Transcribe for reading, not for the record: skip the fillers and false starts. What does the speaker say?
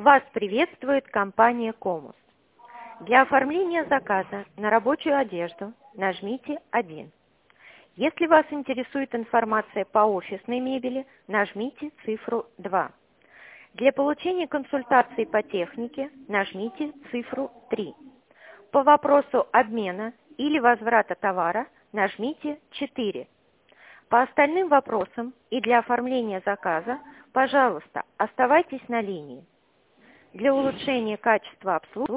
Вас приветствует компания Комус. Для оформления заказа на рабочую одежду нажмите 1. Если вас интересует информация по офисной мебели, нажмите цифру 2. Для получения консультации по технике нажмите цифру 3. По вопросу обмена или возврата товара нажмите 4. По остальным вопросам и для оформления заказа, пожалуйста, оставайтесь на линии. Для улучшения качества обслуживания